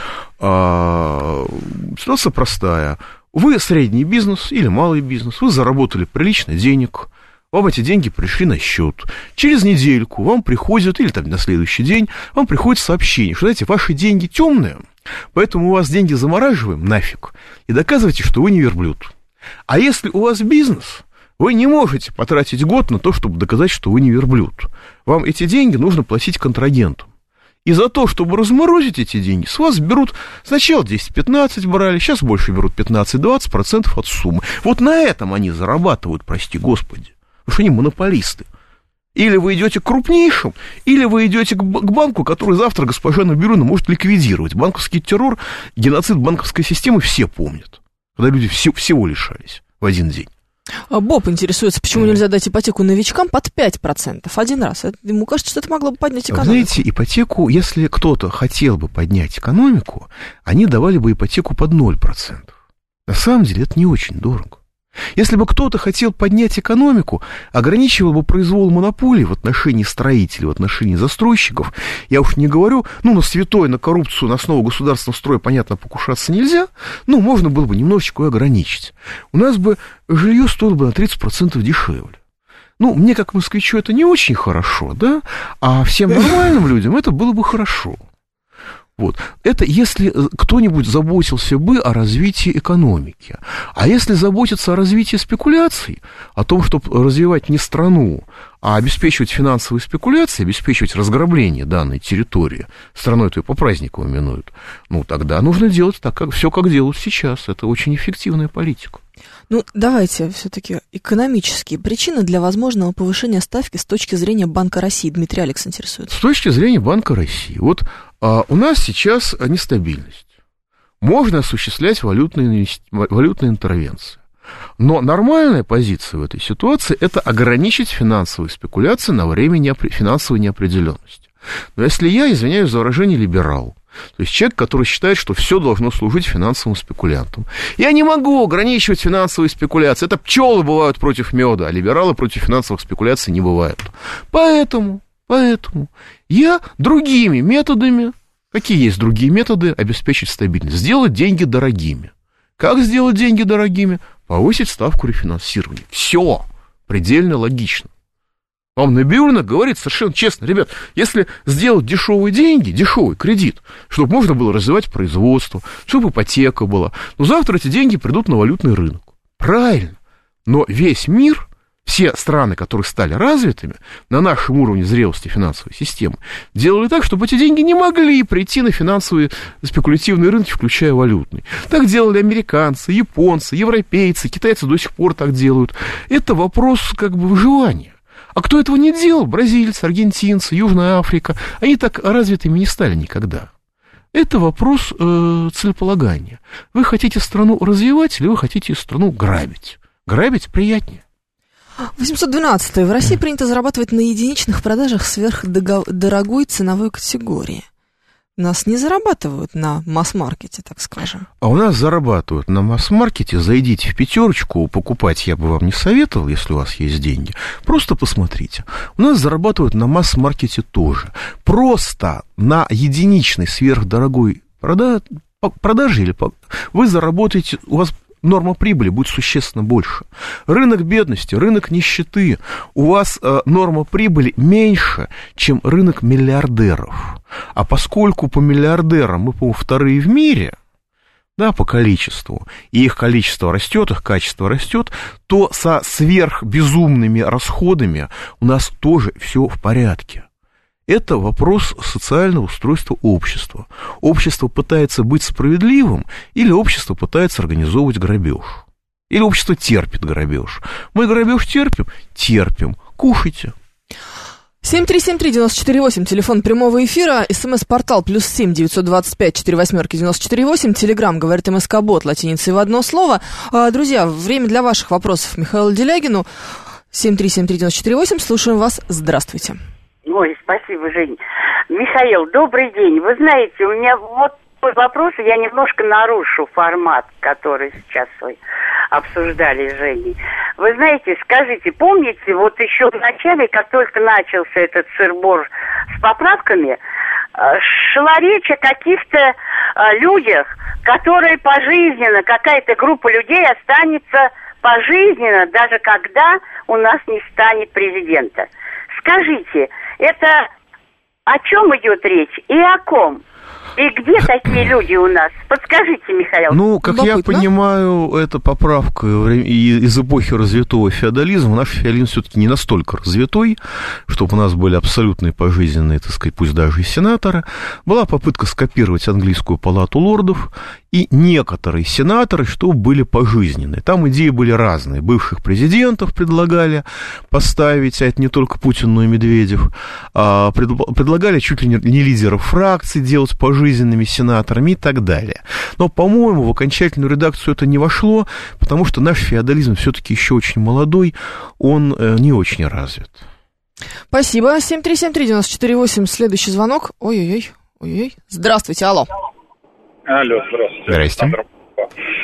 А, ситуация простая. Вы средний бизнес или малый бизнес, вы заработали прилично денег, вам эти деньги пришли на счет. Через недельку вам приходит, или там на следующий день, вам приходит сообщение, что, знаете, ваши деньги темные, поэтому у вас деньги замораживаем нафиг, и доказывайте, что вы не верблюд. А если у вас бизнес, вы не можете потратить год на то, чтобы доказать, что вы не верблюд. Вам эти деньги нужно платить контрагентам. И за то, чтобы разморозить эти деньги, с вас берут сначала десять-пятнадцать брали, сейчас больше берут пятнадцать-двадцать процентов от суммы. Вот на этом они зарабатывают, прости господи. Потому что они монополисты. Или вы идете к крупнейшим, или вы идете к банку, который завтра госпожа Набиуллина может ликвидировать. Банковский террор, геноцид банковской системы все помнят, когда люди все, всего лишались в один день. Боб интересуется, почему нельзя дать ипотеку новичкам под пять процентов один раз. Ему кажется, что это могло бы поднять экономику. Знаете, ипотеку, если кто-то хотел бы поднять экономику, они давали бы ипотеку под ноль процентов. На самом деле это не очень дорого. Если бы кто-то хотел поднять экономику, ограничивал бы произвол монополий в отношении строителей, в отношении застройщиков, я уж не говорю, ну, на святой, на коррупцию, на основу государственного строя, понятно, покушаться нельзя, ну, можно было бы немножечко ограничить. У нас бы жилье стоило бы на тридцать процентов дешевле. Ну, мне, как москвичу, это не очень хорошо, да, а всем нормальным людям это было бы хорошо. Вот. Это если кто-нибудь заботился бы о развитии экономики. А если заботиться о развитии спекуляций, о том, чтобы развивать не страну, а обеспечивать финансовые спекуляции, обеспечивать разграбление данной территории, страной это по празднику именуют, ну, тогда нужно делать так, как, все, как делают сейчас. Это очень эффективная политика. Ну, давайте все-таки экономические причины для возможного повышения ставки с точки зрения Банка России. Дмитрий Алекс интересует. С точки зрения Банка России. Вот а, у нас сейчас нестабильность. Можно осуществлять валютные, валютные интервенции. Но нормальная позиция в этой ситуации – это ограничить финансовые спекуляции на время неопре- финансовой неопределенности. Но если я, извиняюсь за выражение, либерал, то есть человек, который считает, что все должно служить финансовым спекулянтам. Я не могу ограничивать финансовые спекуляции. Это пчелы бывают против меда, а либералы против финансовых спекуляций не бывают. Поэтому, поэтому я другими методами, какие есть другие методы обеспечить стабильность? Сделать деньги дорогими. Как сделать деньги дорогими? Повысить ставку рефинансирования. Все предельно логично. Вам Набиуллина говорит совершенно честно: ребят, если сделать дешевые деньги, дешевый кредит, чтобы можно было развивать производство, чтобы ипотека была, но завтра эти деньги придут на валютный рынок. Правильно. Но весь мир, все страны, которые стали развитыми на нашем уровне зрелости финансовой системы, делали так, чтобы эти деньги не могли прийти на финансовые спекулятивные рынки, включая валютные. Так делали американцы, японцы, европейцы, китайцы до сих пор так делают. Это вопрос как бы выживания. А кто этого не делал? Бразильцы, аргентинцы, Южная Африка. Они так развитыми не стали никогда. Это вопрос э, целеполагания. Вы хотите страну развивать или вы хотите страну грабить? Грабить приятнее. восемьсот двенадцать. В России принято зарабатывать на единичных продажах сверхдорогой ценовой категории. У нас не зарабатывают на масс-маркете, так скажем. А у нас зарабатывают на масс-маркете. Зайдите в пятерочку, покупать я бы вам не советовал, если у вас есть деньги. Просто посмотрите. У нас зарабатывают на масс-маркете тоже. Просто на единичной сверхдорогой прода... продаже или вы заработаете, у вас норма прибыли будет существенно больше. Рынок бедности, рынок нищеты, у вас э, норма прибыли меньше, чем рынок миллиардеров. А поскольку по миллиардерам мы, по-моему, вторые в мире, да, по количеству, и их количество растет, их качество растет, то со сверхбезумными расходами у нас тоже все в порядке. Это вопрос социального устройства общества. Общество пытается быть справедливым, или общество пытается организовывать грабеж. Или общество терпит грабеж. Мы грабеж терпим? Терпим. Кушайте. семь три семь три девять четыре восемь, телефон прямого эфира, смс-портал плюс семь девятьсот двадцать пять сорок восемь девяносто четыре восемь, телеграм, говорит МСК-бот, латиницей в одно слово. Друзья, время для ваших вопросов Михаилу Делягину. семь три семь три девять четыре восемь, слушаем вас, здравствуйте. Ой, спасибо, Жень. Михаил, добрый день. Вы знаете, у меня вот такой вопрос, и я немножко нарушу формат, который сейчас вы обсуждали с Женей. Вы знаете, скажите, помните, вот еще в начале, как только начался этот сыр-бор с поправками, шла речь о каких-то людях, которые пожизненно, какая-то группа людей останется пожизненно, даже когда у нас не станет президента. Скажите, это о чем идет речь и о ком? И где такие люди у нас? Подскажите, Михаил. Ну, как Любопытно. Я понимаю, это поправка из эпохи развитого феодализма. Наш феодализм все-таки не настолько развитой, чтобы у нас были абсолютные пожизненные, так сказать, пусть даже и сенаторы. Была попытка скопировать английскую палату лордов, и некоторые сенаторы, что были пожизненные. Там идеи были разные. Бывших президентов предлагали поставить, а это не только Путин, но и Медведев. А предлагали чуть ли не лидеров фракций делать пожизненными сенаторами и так далее. Но, по-моему, в окончательную редакцию это не вошло, потому что наш феодализм все-таки еще очень молодой, он не очень развит. Спасибо. семь три семь три девять четыре восемь, следующий звонок. Ой-ой-ой. Ой-ой. Здравствуйте, алло. Алло, здравствуйте. Здрасте.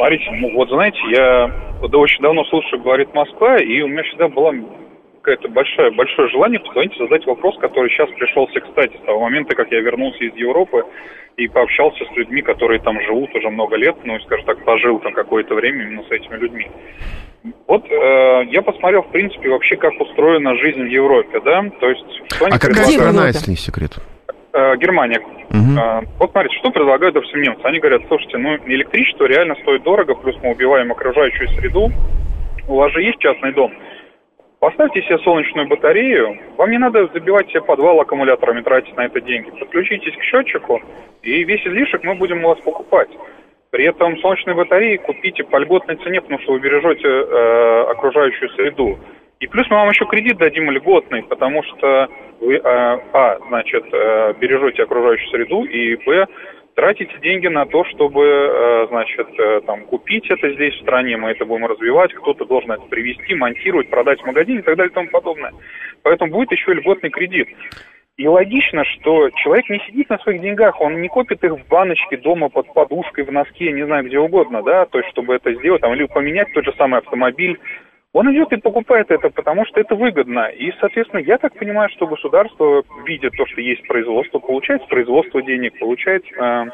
Смотрите, ну, вот знаете, я да, очень давно слушаю «Говорит Москва», и у меня всегда было какое-то большое, большое желание позвонить и задать вопрос, который сейчас пришелся кстати, с того момента, как я вернулся из Европы и пообщался с людьми, которые там живут уже много лет, ну, скажем так, пожил там какое-то время именно с этими людьми. Вот э, я посмотрел, в принципе, вообще, как устроена жизнь в Европе, да, то есть... Что они а какая предлагают... страна, если не секрет? Э, Германия. Угу. Э, вот смотрите, что предлагают, допустим, немцы. Они говорят, слушайте, ну, электричество реально стоит дорого, плюс мы убиваем окружающую среду, у вас же есть частный дом. Поставьте себе солнечную батарею, вам не надо забивать себе подвал аккумуляторами, тратить на это деньги. Подключитесь к счетчику, и весь излишек мы будем у вас покупать. При этом солнечные батареи купите по льготной цене, потому что вы бережете э, окружающую среду. И плюс мы вам еще кредит дадим льготный, потому что вы, э, а, значит, э, бережете окружающую среду, и, б, тратите деньги на то, чтобы, э, значит, э, там, купить это здесь в стране, мы это будем развивать, кто-то должен это привезти, монтировать, продать в магазине и так далее и тому подобное. Поэтому будет еще льготный кредит. И логично, что человек не сидит на своих деньгах, он не копит их в баночке дома под подушкой, в носке, не знаю, где угодно, да, то есть, чтобы это сделать, там, или поменять тот же самый автомобиль. Он идет и покупает это, потому что это выгодно. И, соответственно, я так понимаю, что государство видит то, что есть производство, получает с производства денег, получает э, э,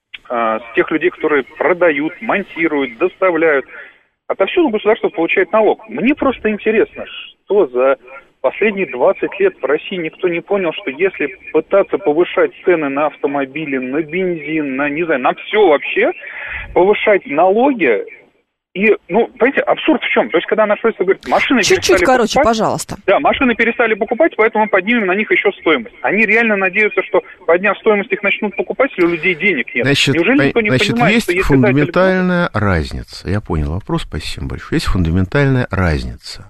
с тех людей, которые продают, монтируют, доставляют. Отовсюду государство получает налог. Мне просто интересно, что за последние двадцать лет в России никто не понял, что если пытаться повышать цены на автомобили, на бензин, на, не знаю, на все вообще, повышать налоги, и, ну, понимаете, абсурд в чем? То есть, когда наш правительство говорит, машины Чуть-чуть перестали короче, покупать, пожалуйста. Да, машины перестали покупать, поэтому мы поднимем на них еще стоимость. Они реально надеются, что, подняв стоимость, их начнут покупать, если у людей денег нет. Значит, Неужели никто не значит, понимает, есть что если фундаментальная это... разница. Я понял вопрос, спасибо большое. Есть фундаментальная разница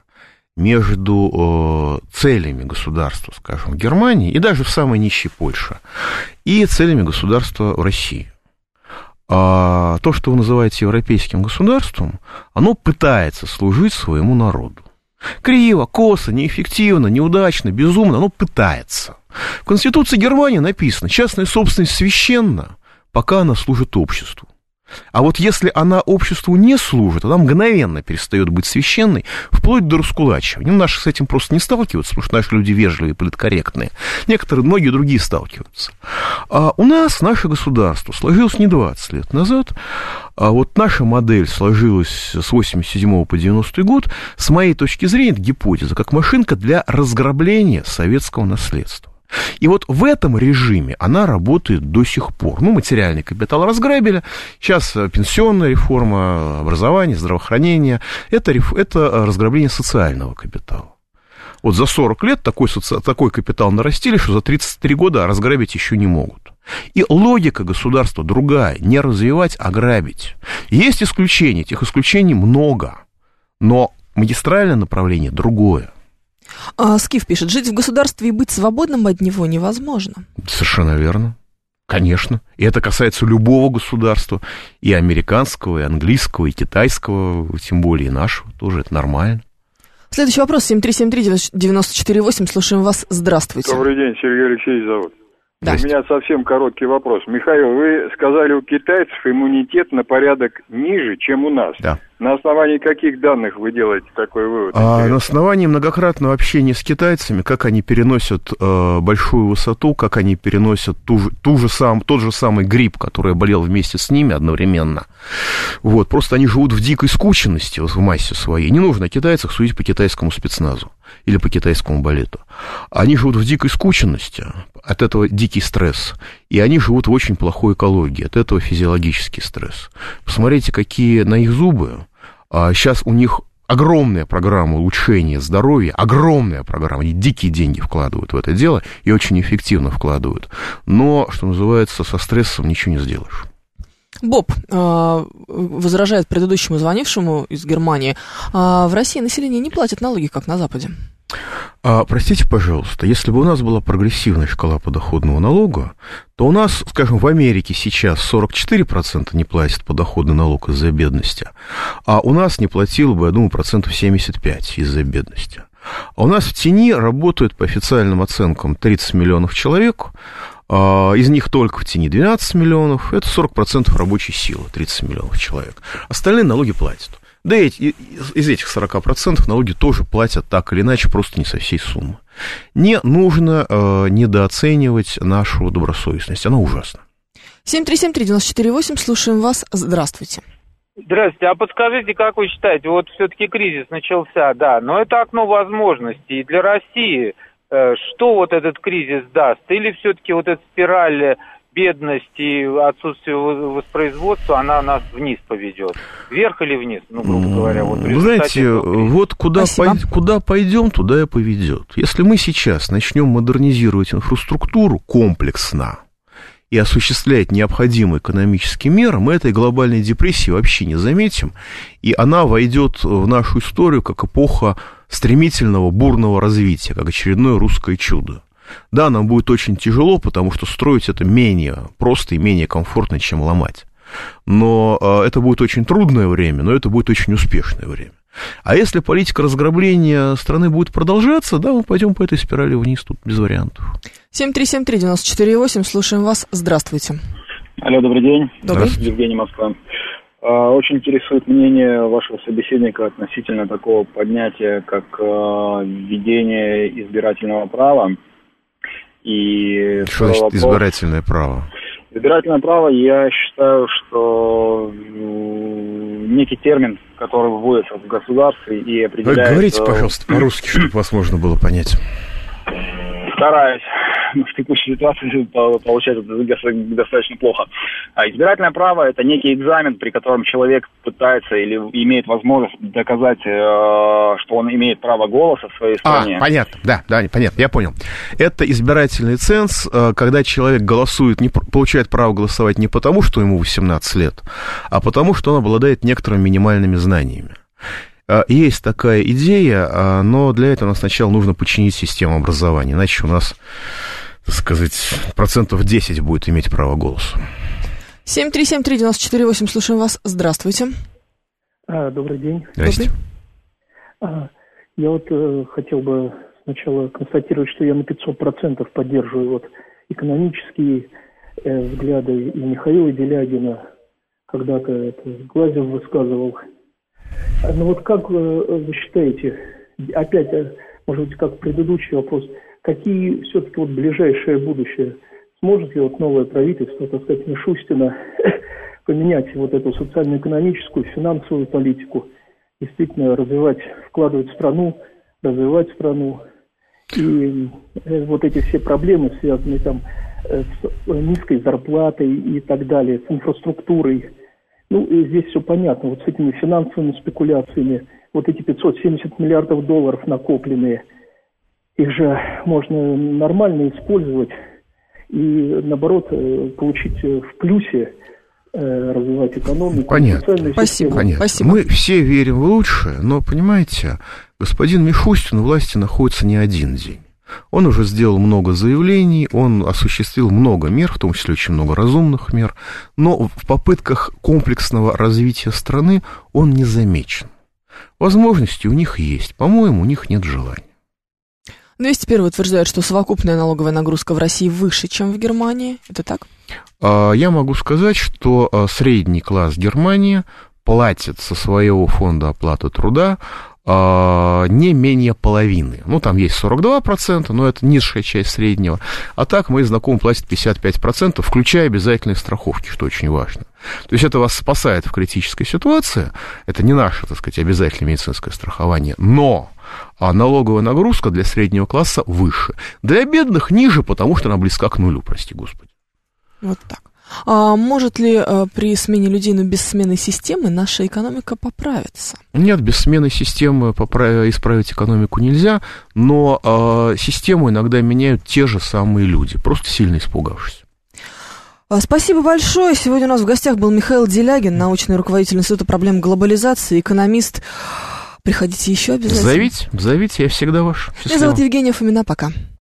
между э, целями государства, скажем, в Германии и даже в самой нищей Польше, и целями государства в России. А то, что вы называете европейским государством, оно пытается служить своему народу. Криво, косо, неэффективно, неудачно, безумно, оно пытается. В Конституции Германии написано, частная собственность священна, пока она служит обществу. А вот если она обществу не служит, она мгновенно перестает быть священной, вплоть до раскулачивания. Ну, наши с этим просто не сталкиваются, потому что наши люди вежливые, политкорректные. Некоторые, многие другие сталкиваются. А у нас наше государство сложилось не двадцать лет назад, а вот наша модель сложилась с восемьдесят седьмого по девяностый год, с моей точки зрения, это гипотеза, как машинка для разграбления советского наследства. И вот в этом режиме она работает до сих пор. Ну, материальный капитал разграбили, сейчас пенсионная реформа, образование, здравоохранение, это, это разграбление социального капитала. Вот за сорок лет такой, соци... такой капитал нарастили, что за тридцать три года разграбить еще не могут. И логика государства другая, не развивать, а грабить. Есть исключения, этих исключений много, но магистральное направление другое. А, Скиф пишет, жить в государстве и быть свободным от него невозможно. Совершенно верно. Конечно. И это касается любого государства, и американского, и английского, и китайского, тем более и нашего тоже, это нормально. Следующий вопрос, семь три семь три девять четыре восемь, слушаем вас, здравствуйте. Добрый день, Сергей Алексеевич зовут. Да. У меня совсем короткий вопрос. Михаил, вы сказали, у китайцев иммунитет на порядок ниже, чем у нас. Да. На основании каких данных вы делаете такой вывод? А на основании многократного общения с китайцами, как они переносят э, большую высоту, как они переносят ту же, ту же сам, тот же самый грипп, который болел вместе с ними одновременно. Вот, просто они живут в дикой скученности в массе своей. Не нужно китайцах судить по китайскому спецназу или по китайскому балету. Они живут в дикой скученности, от этого дикий стресс. И они живут в очень плохой экологии, от этого физиологический стресс. Посмотрите, какие на их зубы. А сейчас у них огромная программа улучшения здоровья, огромная программа, они дикие деньги вкладывают в это дело и очень эффективно вкладывают. Но, что называется, со стрессом ничего не сделаешь. Боб э, возражает предыдущему звонившему из Германии. Э, в России население не платит налоги, как на Западе. А, простите, пожалуйста, если бы у нас была прогрессивная шкала подоходного налога, то у нас, скажем, в Америке сейчас сорок четыре процента не платят подоходный налог из-за бедности, а у нас не платило бы, я думаю, процентов семьдесят пять из-за бедности. А у нас в тени работают, по официальным оценкам, тридцать миллионов человек, Из них только в тени двенадцать миллионов, это сорок процентов рабочей силы, тридцать миллионов человек. Остальные налоги платят. Да и из этих сорока процентов налоги тоже платят так или иначе, просто не со всей суммы. Не нужно э, недооценивать нашу добросовестность, она ужасна. семь три семь три девяносто четыре восемь, слушаем вас, здравствуйте. Здравствуйте, а подскажите, как вы считаете, вот все-таки кризис начался, да, но это окно возможностей для России, э, что вот этот кризис даст? Или все-таки вот эта спираль бедности и отсутствие воспроизводства, она нас вниз поведет? Вверх или вниз, ну, грубо говоря? Вот вы знаете, вот куда, пой, куда пойдем, туда и поведет. Если мы сейчас начнем модернизировать инфраструктуру комплексно и осуществлять необходимые экономические меры, мы этой глобальной депрессии вообще не заметим, и она войдет в нашу историю как эпоха стремительного, бурного развития, как очередное русское чудо. Да, нам будет очень тяжело, потому что строить это менее просто и менее комфортно, чем ломать. Но э, это будет очень трудное время, но это будет очень успешное время. А если политика разграбления страны будет продолжаться, да, мы пойдем по этой спирали вниз, тут без вариантов. семь три семь три девяносто четыре восемь, слушаем вас, здравствуйте. Алло, добрый день. Добрый. Евгений, Москва. Очень интересует мнение вашего собеседника относительно такого поднятия, как введение избирательного права. И что значит вопрос... избирательное право? Избирательное право, я считаю, что некий термин, который вводится в государстве и определяет... Вы говорите, пожалуйста, по-русски, чтобы вас можно было понять. Стараюсь. В текущей ситуации получается достаточно плохо. А избирательное право – это некий экзамен, при котором человек пытается или имеет возможность доказать, что он имеет право голоса в своей стране. А, понятно, да, да, понятно, я понял. Это избирательный ценз, когда человек голосует, не, получает право голосовать не потому, что ему восемнадцать лет, а потому, что он обладает некоторыми минимальными знаниями. Есть такая идея, но для этого нам сначала нужно починить систему образования, иначе у нас, так сказать, процентов десять будет иметь право голоса. семь три семь три девяносто четыре восемь, слушаем вас. Здравствуйте. А, добрый день. Здрасте. А, я вот э, хотел бы сначала констатировать, что я на пятьсот процентов поддерживаю вот экономические э, взгляды и Михаила Делягина, когда-то это Глазев высказывал. Ну вот как вы считаете, опять, может быть, как предыдущий вопрос, какие все-таки вот ближайшее будущее, сможет ли вот новое правительство, так сказать, Мишустина поменять вот эту социально-экономическую, финансовую политику, действительно развивать, вкладывать в страну, развивать страну, и вот эти все проблемы, связанные там с низкой зарплатой и так далее, с инфраструктурой. Ну, и здесь все понятно, вот с этими финансовыми спекуляциями, вот эти пятьсот семьдесят миллиардов долларов накопленные, их же можно нормально использовать и, наоборот, получить в плюсе, развивать экономику. Понятно. Спасибо. Понятно. Спасибо. Мы все верим в лучшее, но, понимаете, господин Мишустин у власти находится не один день. Он уже сделал много заявлений, он осуществил много мер, в том числе очень много разумных мер, но в попытках комплексного развития страны он не замечен. Возможности у них есть, по-моему, у них нет желания. двести первый утверждает, что совокупная налоговая нагрузка в России выше, чем в Германии. Это так? Я могу сказать, что средний класс Германии платит со своего фонда оплаты труда не менее половины. Ну, там есть сорок два процента, но это низшая часть среднего. А так мои знакомые платят пятьдесят пять процентов, включая обязательные страховки, что очень важно. То есть это вас спасает в критической ситуации. Это не наше, так сказать, обязательное медицинское страхование. Но налоговая нагрузка для среднего класса выше. Для бедных ниже, потому что она близка к нулю, прости господи. Вот так. А может ли а, при смене людей, но без смены системы, наша экономика поправится? Нет, без смены системы поправить, исправить экономику нельзя, но а, систему иногда меняют те же самые люди, просто сильно испугавшись. Спасибо большое. Сегодня у нас в гостях был Михаил Делягин, научный руководитель Института проблем глобализации, экономист. Приходите еще обязательно. Зовите, зовите, я всегда ваш. Меня зовут Евгения Фомина, пока.